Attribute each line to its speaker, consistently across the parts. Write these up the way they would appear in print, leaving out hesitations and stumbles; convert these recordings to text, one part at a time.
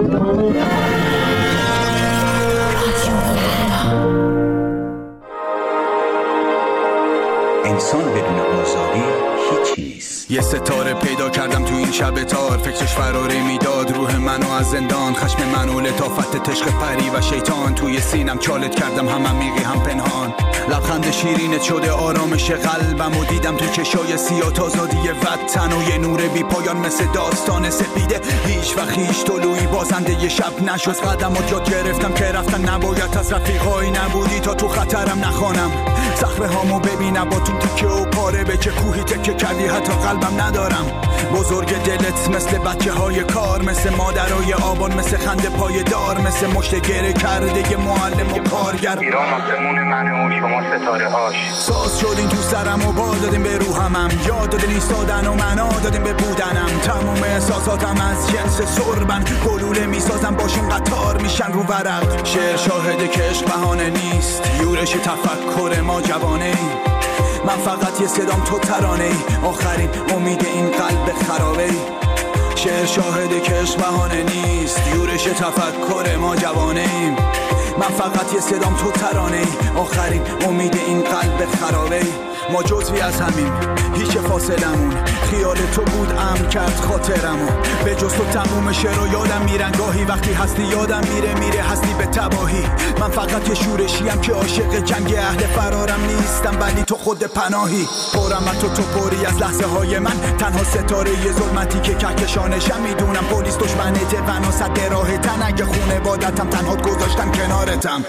Speaker 1: انسان بدون آزادی هیچی نیست.
Speaker 2: یه ستاره پیدا کردم تو این شب تار، فکرش فراری میداد روح منو از زندان. خشم منو لطافت تشق پری و شیطان، توی سینم چالت کردم هم عمیقی هم پنهان. لبخند شیرینت شده آرامش قلبم و دیدم تو چشای سیاه آزادی وطن و یه نور بی پایان مثل داستان سپیده. هیچ وقت هیچ طلوعی بازنده یه شب نشد. قدمات یاد گرفتم که رفتن نباید، از رفیقایی نبودی تا تو خطرم نخوانم. صخره هامو ببینم با تو تیکه و پاره، به چه کوهی تکه کردی حتی قلبم ندارم. بزرگ دلت مثل بچه های کار، مثل مادرای آبان، مثل خنده پای دار، مثل مشت گره کرده ی معلم و کارگر.
Speaker 3: ایران آسمون منه و شما ستاره هاش.
Speaker 2: ساز شدین تو سرم و بال دادیم به روحمم، یاد دادین ایستادن و معنا دادیم به بودنم. تموم احساساتم از جنس سربن، گلوله میسازم باشون قطار میشن رو ورق. شعر شاهده که عشق بهانه نیست، یورش تفکر ما جوانه ای. من فقط یه صدام تو ترانه ای، آخرین امید این قلب خرابه ای. شعر شاهده که عشق بهانه نیست، یورش تفکر ما جوانه ایم. من فقط یه صدام تو ترانه ای، آخرین امید این قلب خرابه ای. ما جزوی از همین، هیچ فاصلمون، خیال تو بود امر کرد خاطرمو. به جز تو تموم شعر و یادم میرن گاهی، وقتی هستی یادم میره هستی به تباهی. من فقط یه شورشیم که عاشق جنگ اهل فرارم نیستم، ولی تو خود پناهی. پرم تو پری از لحظه های من، تنها ستاره یه ظلمتی که کهکشانشم. میدونم پلیس دشمنته و صد راه تن، اگه خونه بادتم تنهات گذاشتم کنارتم.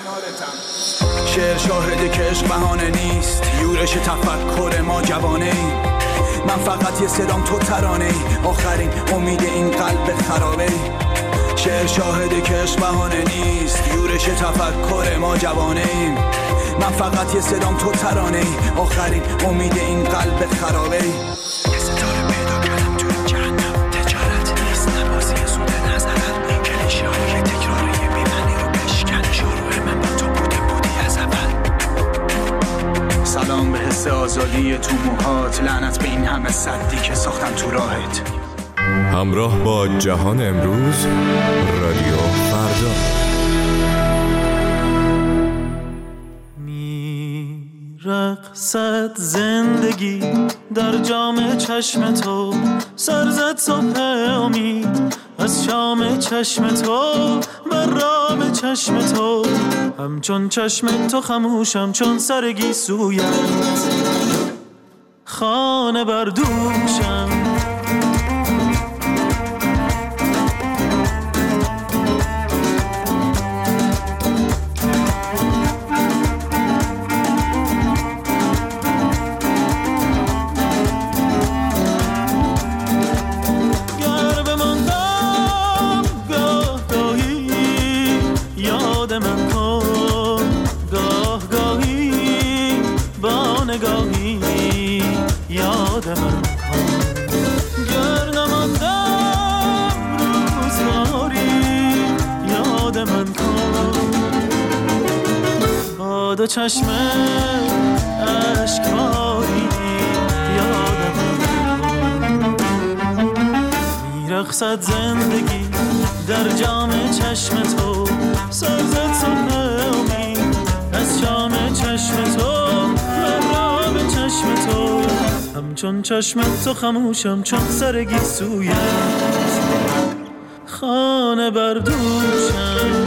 Speaker 2: شعر شاهده که عشق بهانه نیست، یورش تفکر ما جوانه ای. من فقط یه صدام تو ترانه ای، آخرین امید این قلب خرابه ای. شعر شاهده که عشق بهانه نیست، یورش تفکر ما جوانه ایم. من فقط یه صدام تو ترانه ای، آخرین امید این قلب خرابه ای. یه ستاره پیدا کردم تو این جهنم، تجارت نیست نبازی سود نظرم. کلیشه های تکراری بی‌معنی رو بشکن، شروع من با تو بودی از اول. سلام به حس آزادی تو موهات، لعنت به این همه سدی که ساختن تو راهت.
Speaker 4: همراه با جهان امروز، رادیو فردا.
Speaker 5: رقصد زندگی در جام چشم تو، سرزد صبح امید از شام چشم تو، بر رام چشم تو. همچون چشم تو خموشم چون سرگی سویت، خانه بر دوشم. و چشم اشکباری یادم میرقصد زندگی در جام چشم تو، سرزد صبح امید از شام چشم تو، مرام چشم تو. همچون چشم تو خموشم چون سرگی سویت، خانه بر دوشم.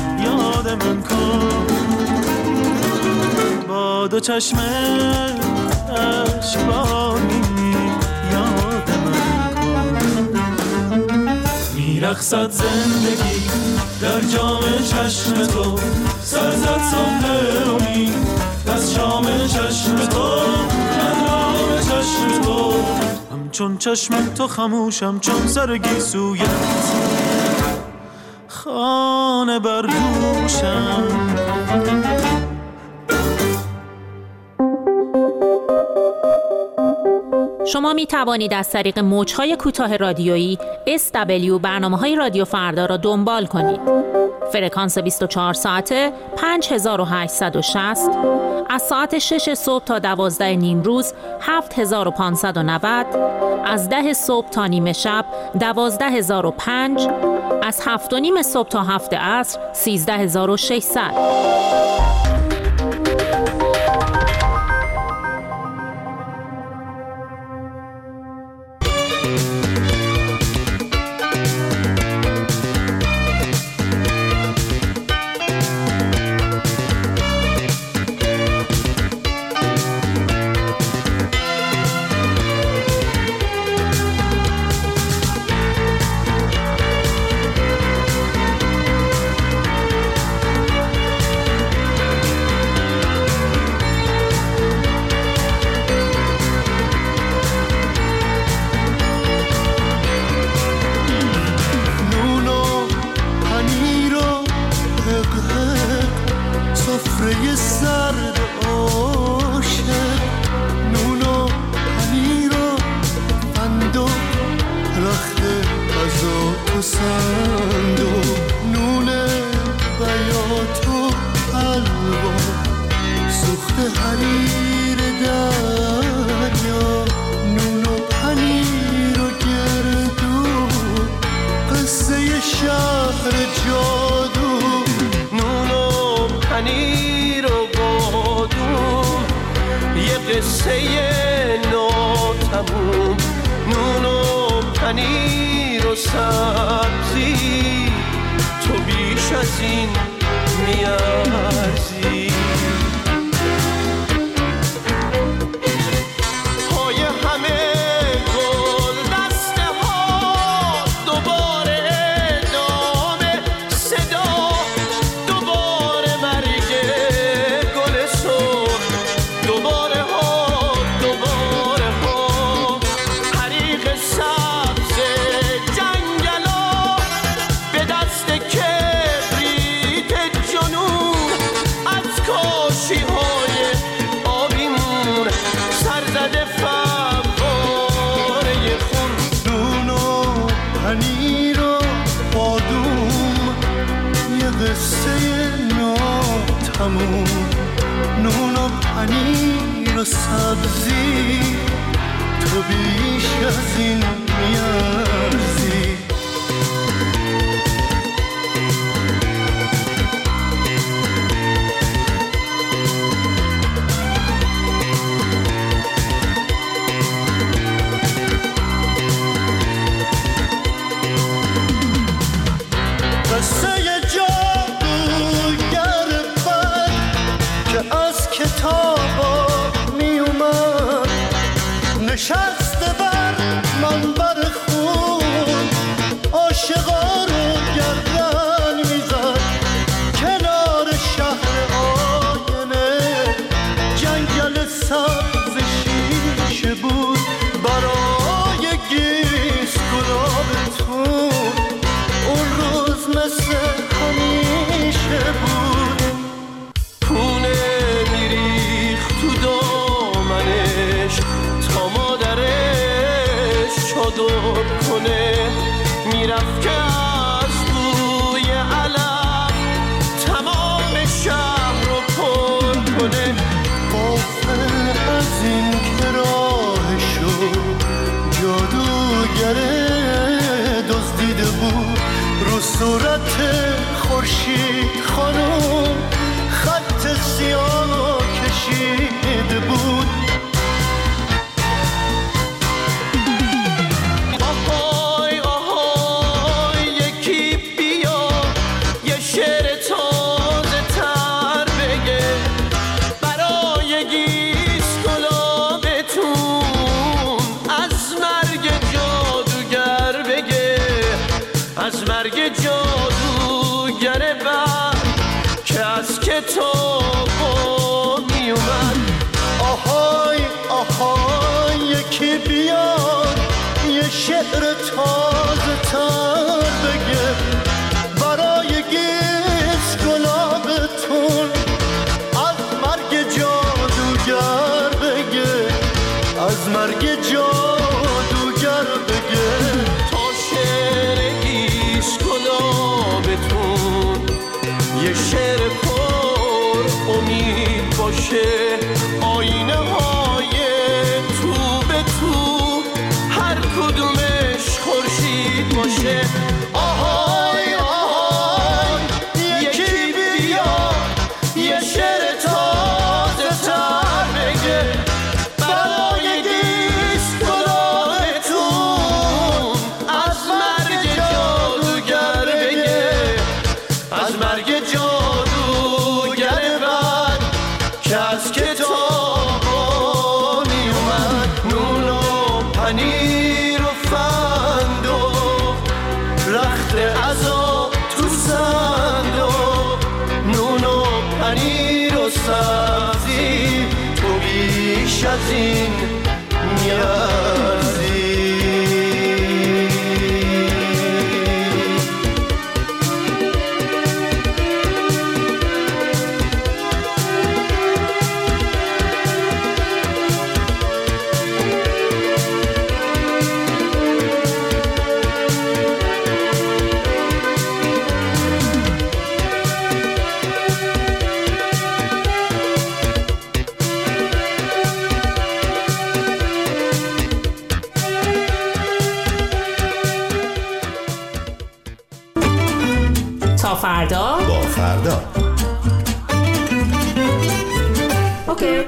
Speaker 5: چشم عشقانی یاد من کن. میرقصد زندگی در جام چشم تو، سر زد صبح امید از شام چشم تو، من رام چشم تو. همچون چشم تو خموشم چون سر گیسویت، خانه بر دوشم.
Speaker 6: شما می توانید از طریق موج‌های کوتاه رادیویی SW برنامه‌های رادیو فردا را دنبال کنید. فرکانس 24 ساعته 5860، از ساعت 6 صبح تا 12 نیم روز 7590، از 10 صبح تا نیمه شب 12005، از 7 و نیم صبح تا 7 عصر 13600.
Speaker 7: نون و پنیر و سبزی، تو بیش از این میارزی. نشسته بر منبر خون، عاشقا رو گردن میزد کنار شهر آینه. جنگل سبز شیشه بود برای گیس گلابتون، اون روز مثل همیشه بود. پونه میریخت تو دامنش تا مادرش چادر کنه، میرفت که از بوی علف تمام شهر رو پر کنه. غافل از این که راهشو جادوگر دزدیده بود، رو صورت خورشید خانم خط سیاه کشیده بود. تو بیاد یه شعر تازه تر بگه برای گیس گلابتون، از مرگ جادوگر بگه، از مرگ جادوگر بگه.
Speaker 8: تا شعر گیس گلابتون یه شعر پر امید باشه، آینه های تو به تو هر کدومش خورشید باشه. آهای آهای یکی بیا یه شعر تازه تر بگه برای گیس گلابتون، از مرگ جادوگر بگه، از مرگ جادوگر بعد که از کتابا می اومد. نون و پنیر و فند و رخت عزا تو صندوق، نون و پنیر و سبزی تو بیش از این میارزی.
Speaker 6: تا فردا
Speaker 9: با فردا.
Speaker 6: اوکی.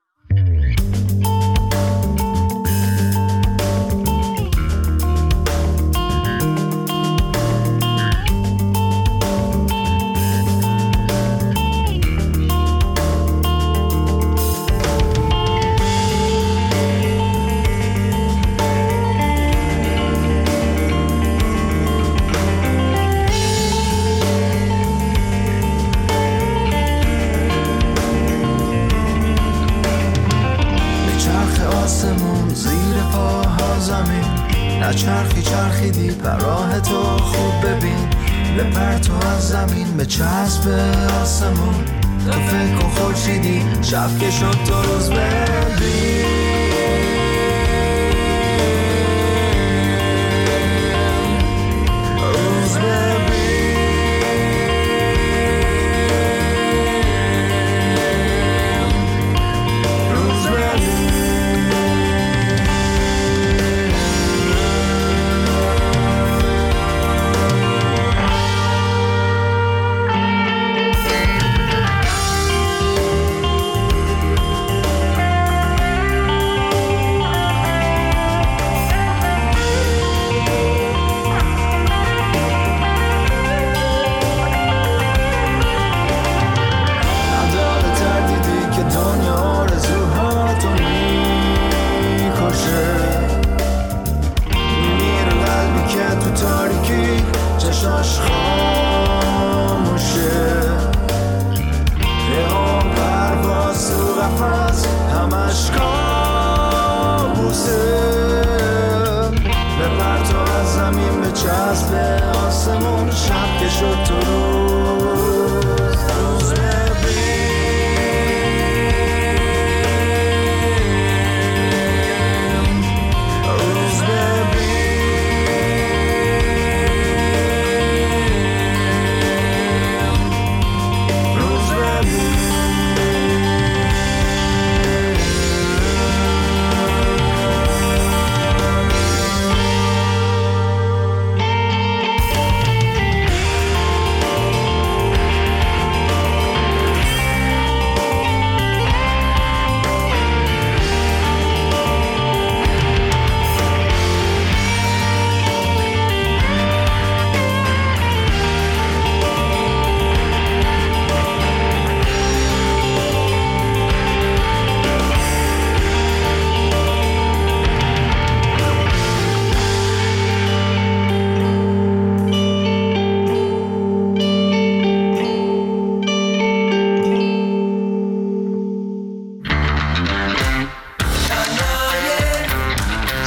Speaker 10: چرخی چرخیدی بر راه تو خوب ببین، بپر تو از زمین به چسب آسمون، تو فکر کن خورشیدی شب که شد تو روز ببین. روز ببین روز ببین. چشاش خاموشه، ریحان پرواز تو قفس همش کابوسه، بپر تو از زمین به چسب آسمون، شب که شد تو روز روز ببین. روز ببین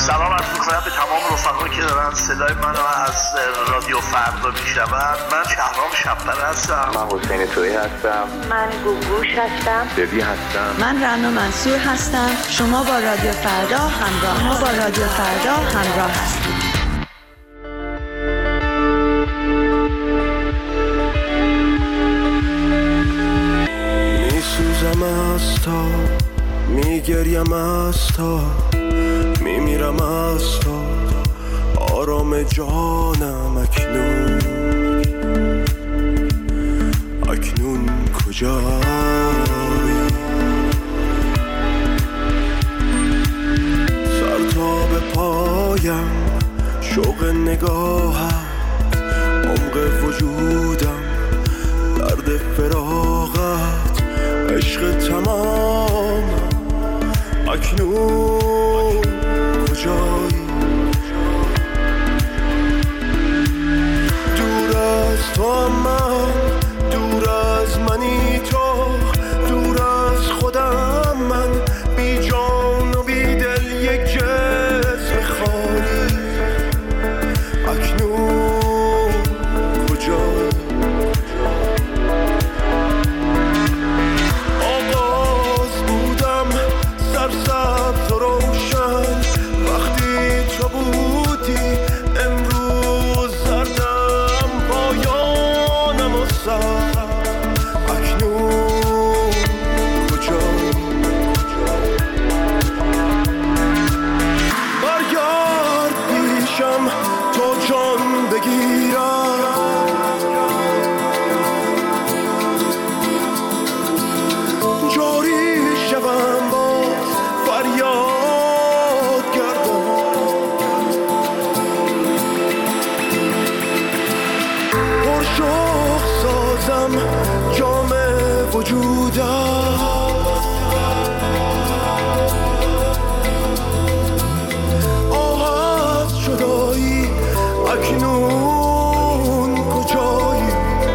Speaker 9: سلام عرض می‌کنم به تمام رفقایی که دارن صدای منو از رادیو فردا میشنون. من شهرام شب‌پره هستم.
Speaker 3: من حسین تویی هستم.
Speaker 11: من گوگوش هستم.
Speaker 3: ببی هستم.
Speaker 12: من رنا منصور هستم. شما با رادیو فردا همراه هستید.
Speaker 8: میسوزم از تا میگریم از تا میمیرم از تا آرام جانم اکنون کجایی سر تا به پایم شوق نگاهم عمق وجودم درد فراغت عشق تمام اکنون کجایی دور از تو من دور از منی تو دور از خودم من بی جان و بی دل یک جسم خالی اکنون کجایی سرسبز و روشن وقتی تو بودی امروز زردم پایانم و سر اکنون کجایی برگرد پیشم تو جان بگیرم جاری شوم فریاد کردم پرشوق سازم جام وجودم آه از جدایی اکنون کجایی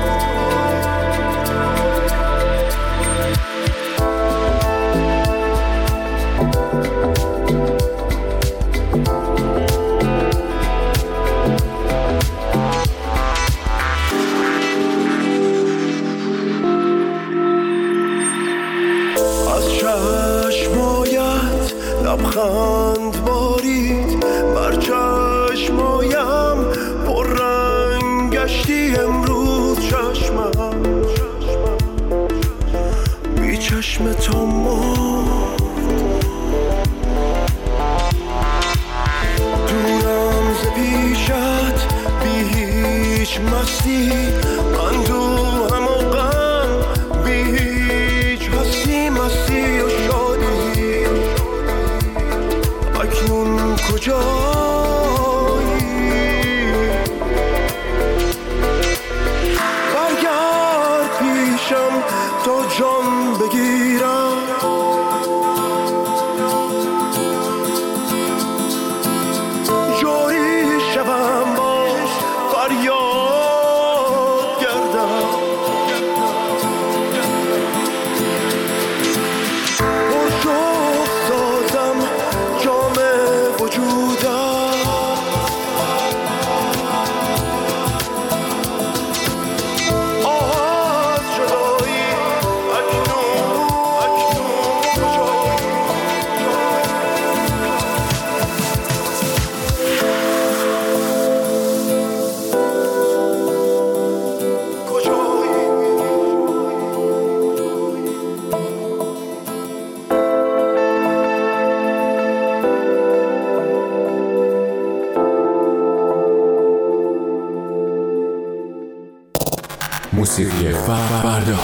Speaker 8: لبخند بارید بر چشمایم پر رنگ گشتی امروز چشمم بی چشم تو دورم ز پیشت بی هیچ مستی اندوهم و غم بی هیچ هستی مستی و شادی اکنون کجایی برگرد پیشم تا جان بگیرم جاری شوم باز فریاد گردم پرشوق سازم جام وجودم آه از جدایی اکنون
Speaker 4: موسیقی فردا.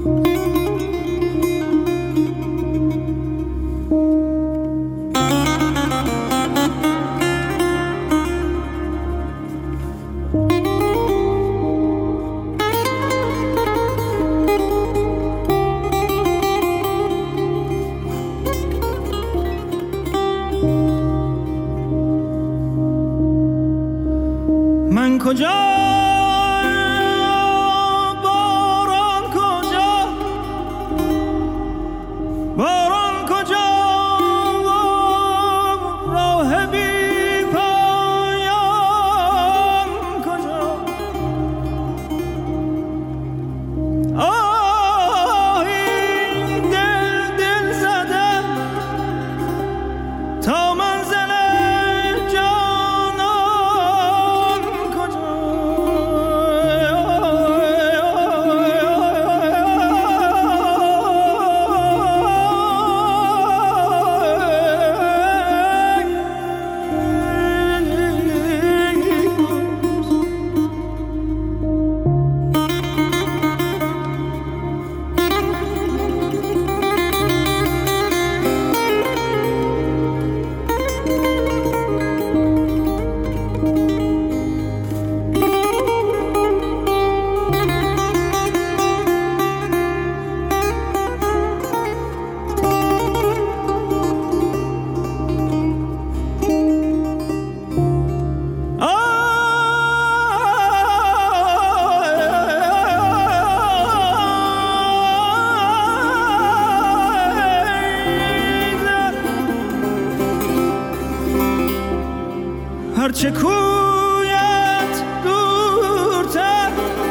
Speaker 5: هرچه کویت دورتر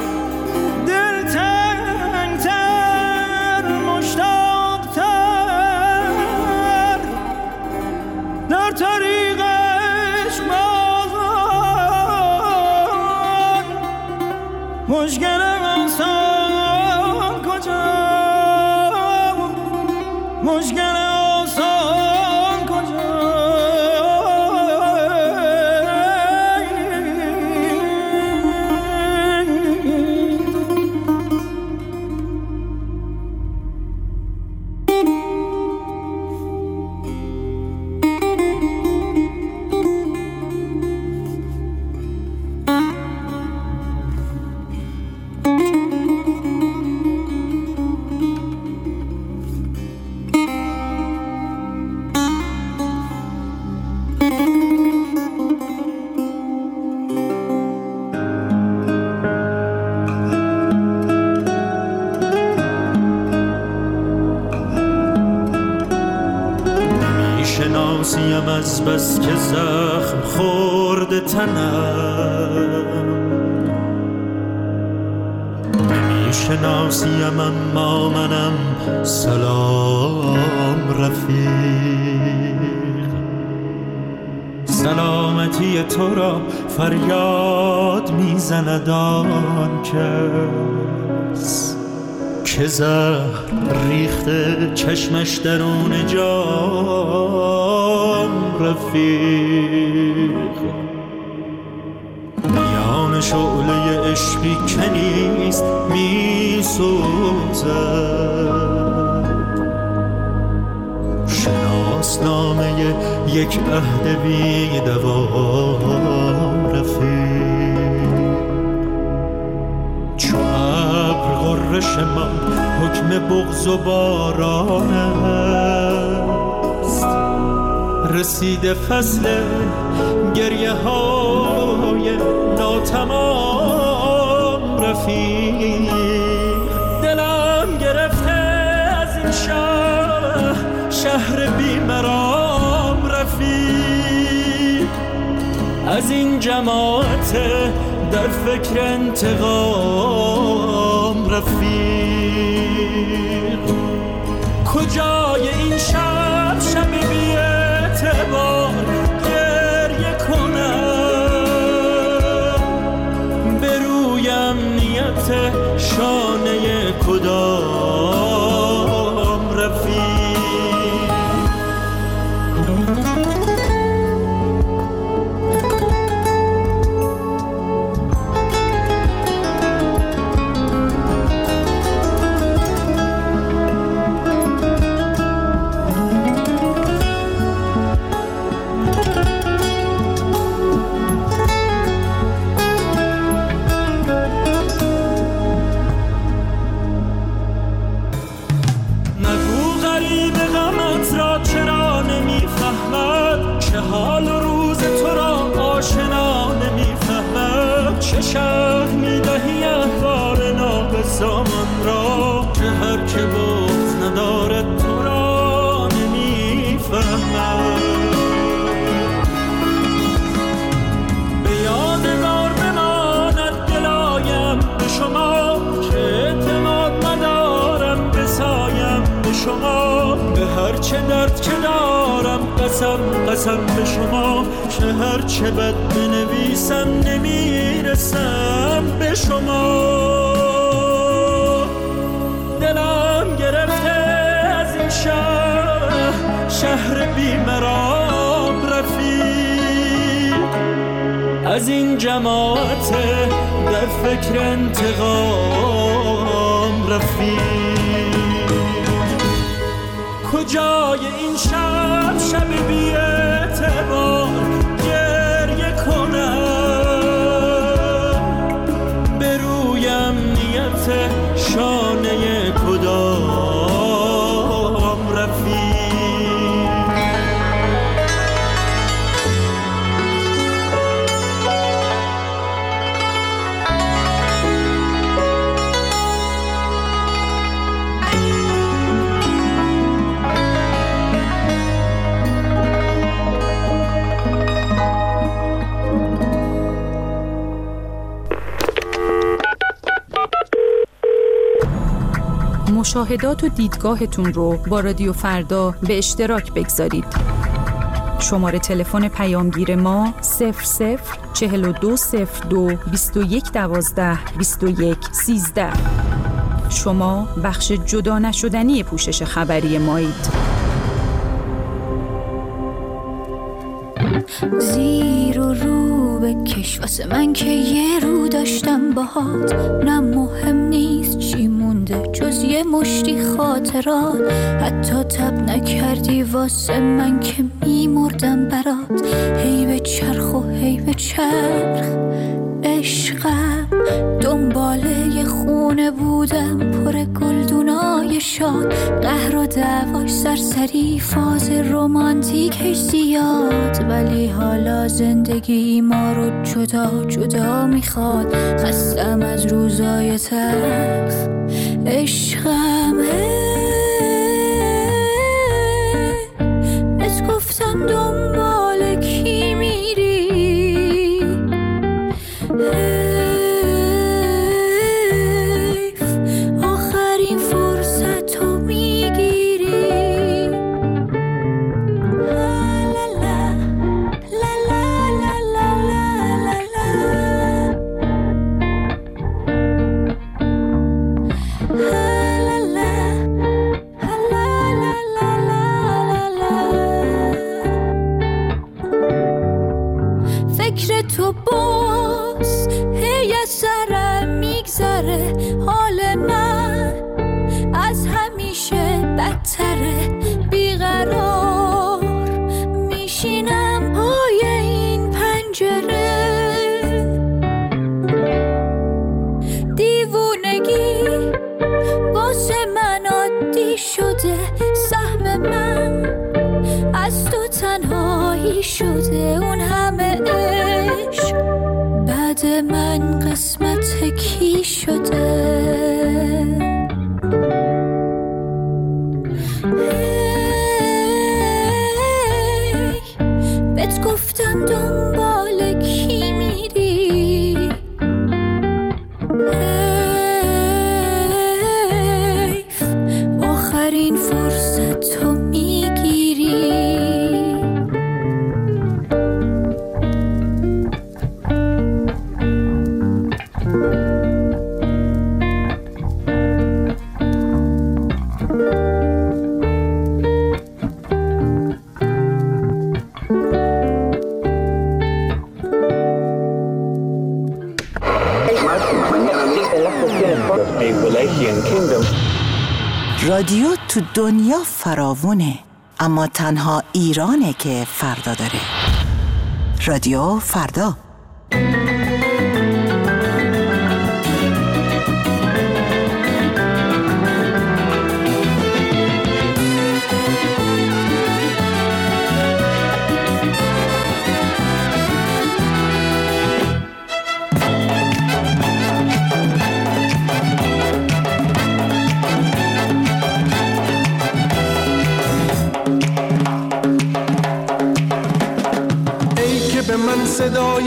Speaker 5: دلتنگتر مشتاقتر در طریقش بازان مشکل آسان کجا مشکل آسان کجا
Speaker 13: شناسیم از بس که زخم خورده تنم نمیشناسیم اما منم سلام رفیق سلامتی تو را فریاد میزند آن کس که زهر ریخته چشمش درون جام رفیق میان شعله عشقی که نیست میسوزد شناسنامه یک عهد بی دوام رفیق چو ابر غرش من حکم بغض و باران است رسیده فصل گریه های ناتمام رفیق دلم گرفته از این شهر بیمرام رفیق از این جماعت در فکر انتقام رفیق کجای این شب بی اعتبار گریه کنم به روی امنیت شانه کدام رفیق شهر میدهی احوال ناقصان را، که هر که بغض ندارد تو را نمیفهمد. به یادگار بماند دلایم به شما، که اعتماد ندارم بسایم به شما. به هر چه درد که دارم قسم به شما، که هر چه بد بنویسم نمیرسم به شما. دلم گرفته از این شهر بی‌مرام رفیق، از این جماعت در فکر انتقام رفیق. کجای این شب بی اعتبار گریه کنم، به رویم نیت شانه کدام رفیق.
Speaker 14: مشاهدات و دیدگاهتون رو با رادیو فردا به اشتراک بگذارید. شماره تلفن پیامگیر ما 004202 2112 2113. شما بخش جدا نشدنی پوشش خبری مایید.
Speaker 15: زیر و رو بکش واسه من که یه رو داشتم باهات، نه مهم نیست چی مونده جز یه مشتی خاطرات. حتی تب نکردی واسه من که میمردم برات. هی به چرخ و هی به چرخ عشقم، دنباله یه خونه بودم پر گلدونای شاد. قهر و دعواش سرسری، فاز رومانتیکش زیاد. ولی حالا زندگی ما رو جدا جدا میخواد. خستم از روزای تلخ عشقم. بهت گفتم دنبال کی میری، آخرین فرصت رو میگیری. لا لا لا لا لا لا فکر تو باز هی از سرم میگذره. حال من از همیشه بدتره. بیقرار میشینم پای این پنجره. دیوونگی واسه من عادی شده. سهم من از تو تنهایی شده. اون همه عشق بعد من قسمت کی شده. بهت گفتم دنبال کی میری. حیف آخرین فرصت رو میگیری.
Speaker 16: رادیو تو دنیا فراوونه، اما تنها ایرانه که فردا داره. رادیو فردا.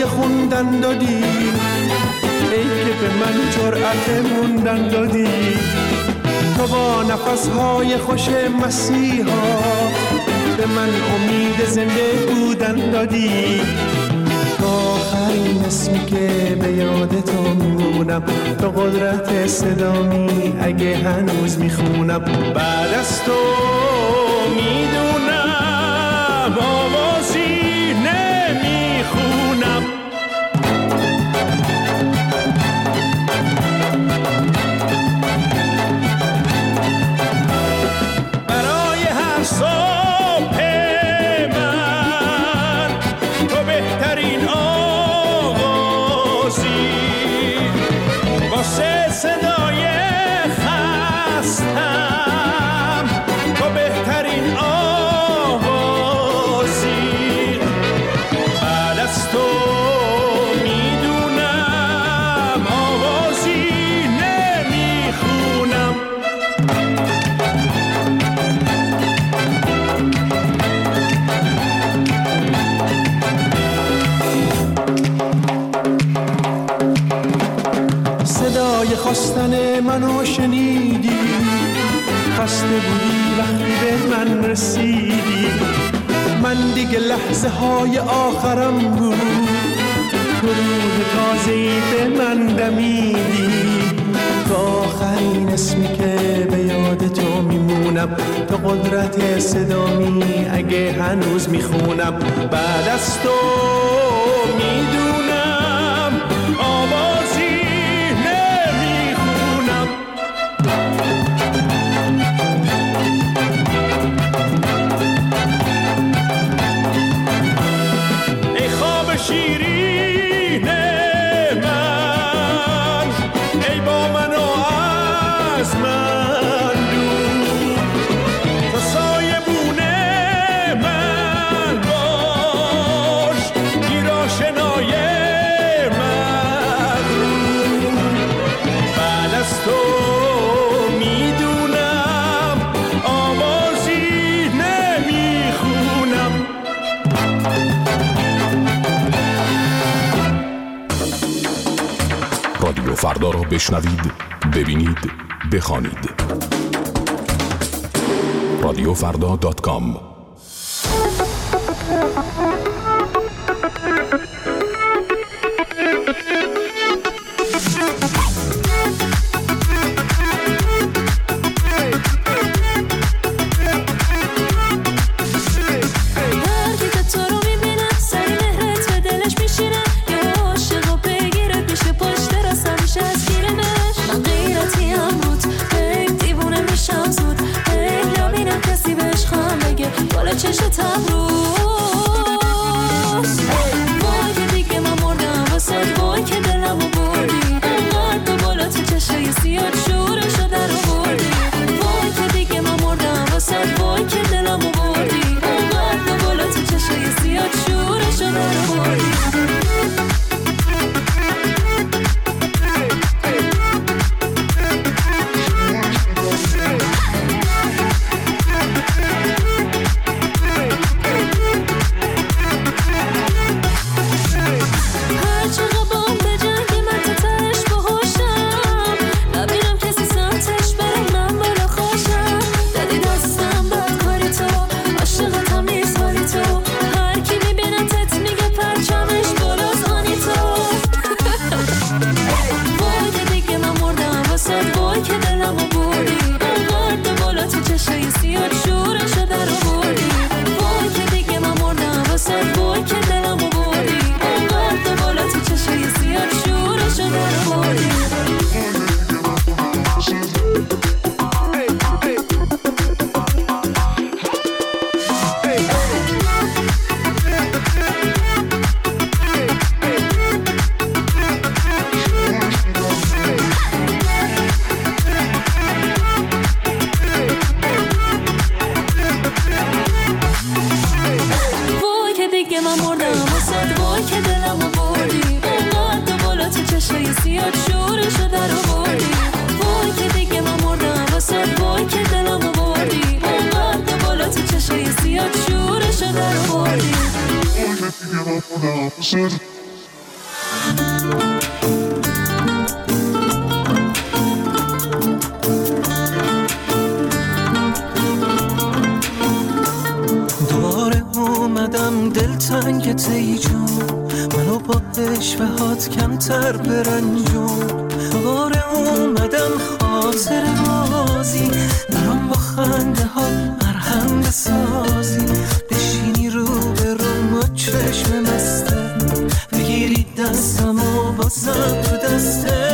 Speaker 8: خوندن دادی، ای که به من جرأت موندن دادی. تو با نفسهای خوش مسیحا به من امید زنده بودن دادی. تو آخرین اسمی که به یاد تو میمونم، تو قدرت صدامی اگه هنوز میخونم. بعد از تو میدونم آوازی نمیخونم. برای هر صبح من تو بهترین آغازی، واسه صدای خستم تو بهترین آوازی. بعد از تو میدونم آوازی نمیخونم. صدای خواستن منو شنیدی، خسته بودی وقتی به من رسیدی. من دیگه لحظه های آخرم بود، تو روح تازه‌ای به من دمیدی. تو آخرین اسمی که به یاد تو میمونم، تو قدرت صدامی اگه هنوز میخونم. بعد از تو میدونم آوازی نمیخونم. ای خواب شیرین من، ای با من و از من دور. تو سایبون من باش، گیراشنای من رو. بعد از تو میدونم آوازی نمیخونم.
Speaker 4: رادیو فردا را بشنوید، ببینید، بخوانید. radiofrda.com.
Speaker 15: چشت امروز وای که دیگه من مردم واسه، وای که دلمو بردی. انقدر به بالا تو چشای سیاد شورشو در آوردی. وای که دیگه من مردم واسه، وای که دلمو بردی. انقدر به بالا تو چشای سیاد شورشو در آوردی.
Speaker 5: دوباره اومدم دلتنگت ای جون، منو با اشوهات کمتر برنجون. دوباره اومدم خاطر بازی، برام با خنده ها مرهم بسازی. بشینی رو به رو چشم مسته، بگیری دستم و بازم تو دسته.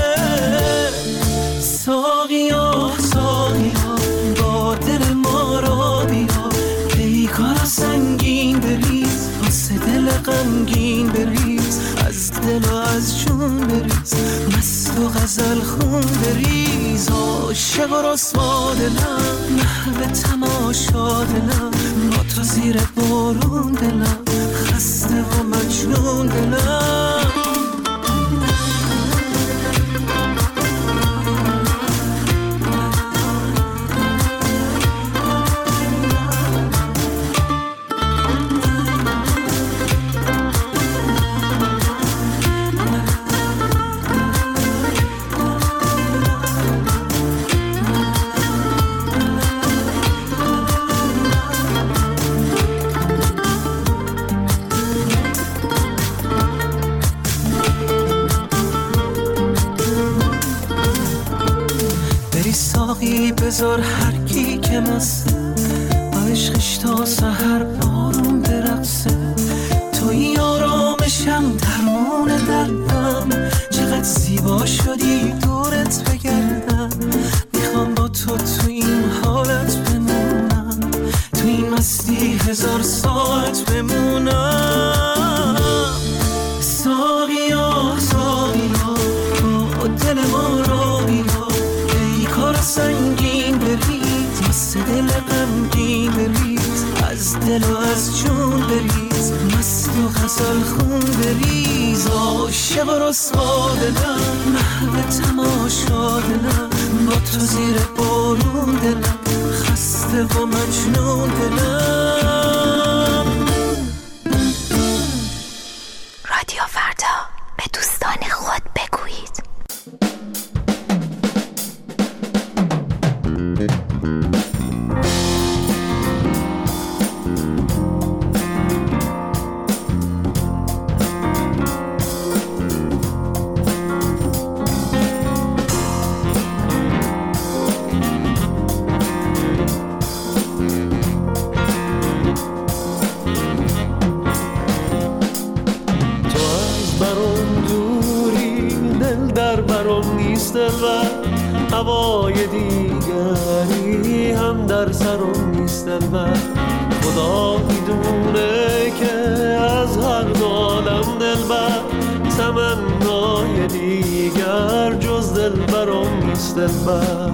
Speaker 5: ساقیا ساقیا با دل ما را بیا، پیکارا سنگین بریز، واسه دل غمگین بریز. از دل و از جون بریز، مست و غزل خون بریز. عاشق و رسوا دلم، محو تماشا دلم، با تو زیر بارون دلم، خسته و مجنون دلم. بذار هر کی که مسته، با عشقش تا سحر بارون برقصه. توی آرامشم درمون دردم، چقدر زیبا شدی دورت بگردم. میخوام با تو این حالت بمونم، تو این مستی 1000 ساعت بمونم. ساقیا ساقیا با دل ما را بیا، پیکار سنگین بریز، واسه دل غمگین بریز. از دل و از جون بریز، مست و غزل خون بریز. عاشق و رسوا دلم، محو تماشا دلم، با تو زیر بارون دلم، خسته و مجنون دلم.
Speaker 15: رادیو فردا، به دوستان خود بگویید.
Speaker 5: هوای دیگری هم در سرم نیست دلبر. خدا میدونه که از هر دو عالم دلبر، تمنای دیگر جز دلبرم نیست دلبر.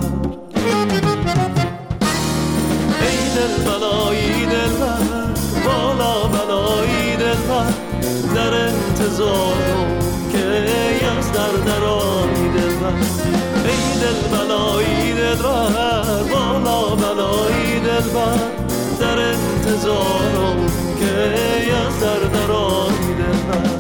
Speaker 5: ای دل بلایی دلبر، بالا بلایی دلبر، در انتظارم که از در آی دلبر. ای دل بلایی دلبر، بالا بلایی دلبر، در انتظارم که از در آی دلبر.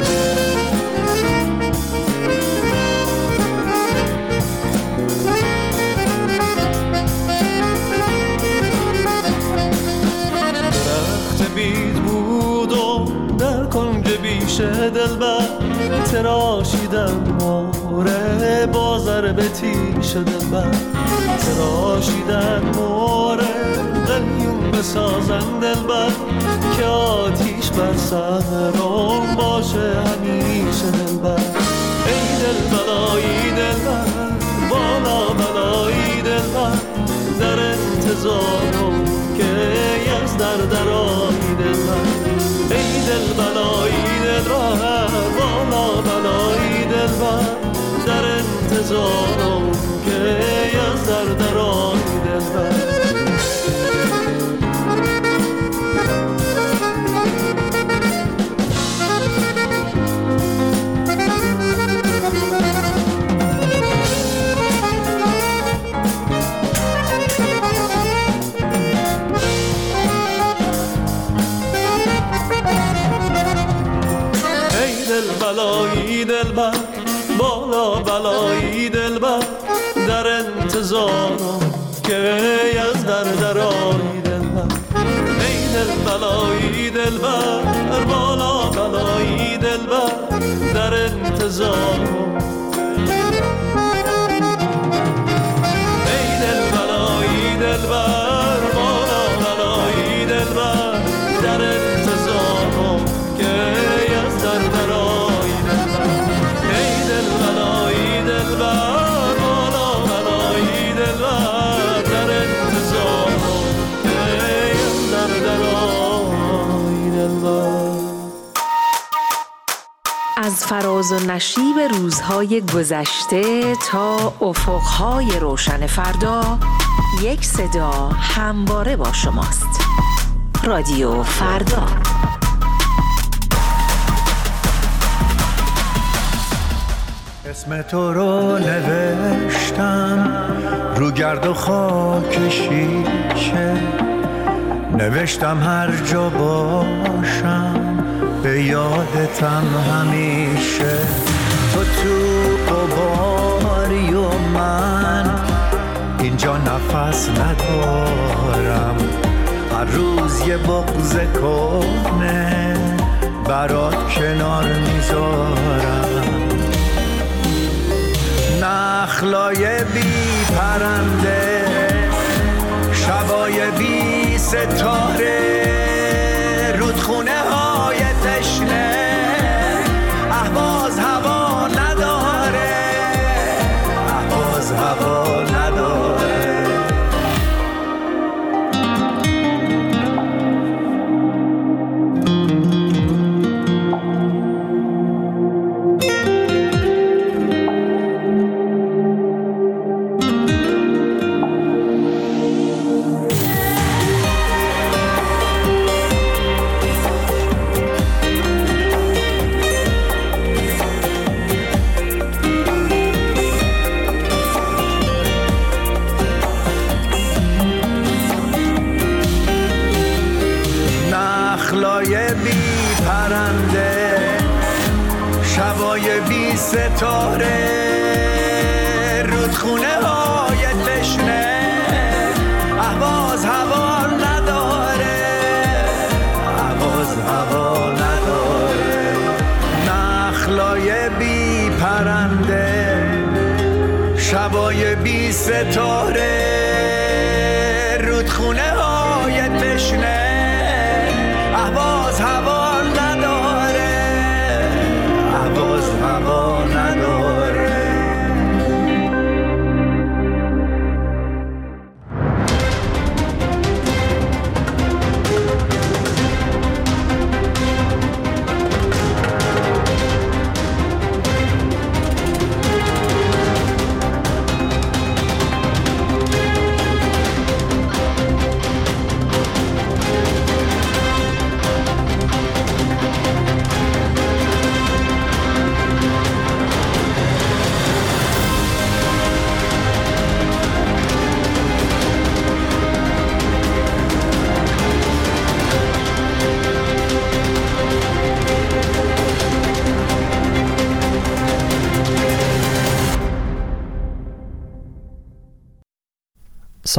Speaker 5: درخت بید بودم در کنج بیشه دلبر، تراشیدم موره با ضرب تیش دلبر. تراشیدن موره قلیون بسازن دلبر، که آتیش بر سرم باشه همیشه دلبر. ای دل بلایی دلبر، بالا بلایی دلبر، در انتظارم که از در آی دلبر. ای دل بلایی دلبر، بالا بلایی دلبر، در انتظارم که از در آی دلبر. بلایی دلبر در انتظارم که از در آیی دلبر ای دل بلایی دلبر بالا بلایی دلبر در انتظارم ای دل بلایی دلبر بالا بلایی دلبر در انتظارم که از در آیی دلبر ای دل بلایی دلبر بالا بلایی دلبر در انتظارم که از در آیی دلبر.
Speaker 17: از فراز و نشیب روزهای گذشته تا افقهای روشن فردا، یک صدا همواره با شماست. رادیو فردا.
Speaker 10: اسم تو رو نوشتم رو گرد و خاک شیشه، نوشتم هر جا باشم به یادتم همیشه. تو قباری و من اینجا نفس ندارم، هر روز یه بغض کهنه برات کنار میذارم. نخلای بی پرنده، شبای بی ستاره، رودخونه های تشنه، اهواز هوا نداره، اهواز هوا نداره. شبای بی ستاره، رودخونه های تشنه، اهواز هوا نداره، اهواز هوا نداره. نخلای بی پرنده، شبای بی ستاره،